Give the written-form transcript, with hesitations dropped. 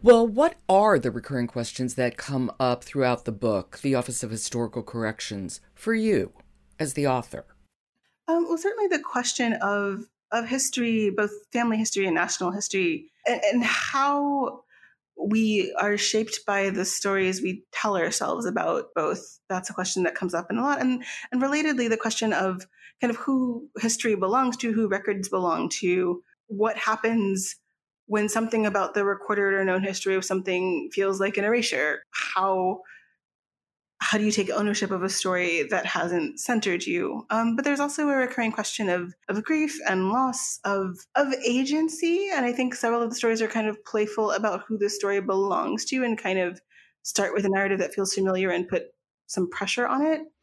Well, what are the recurring questions that come up throughout the book, The Office of Historical Corrections, for you as the author? Well, certainly the question of history, both family history and national history, and how we are shaped by the stories we tell ourselves about both. That's a question that comes up in a lot. And relatedly, the question of kind of who history belongs to, who records belong to, what happens when something about the recorded or known history of something feels like an erasure. How do you take ownership of a story that hasn't centered you? But there's also a recurring question of grief and loss, of agency. And I think several of the stories are kind of playful about who the story belongs to and kind of start with a narrative that feels familiar and put some pressure on it.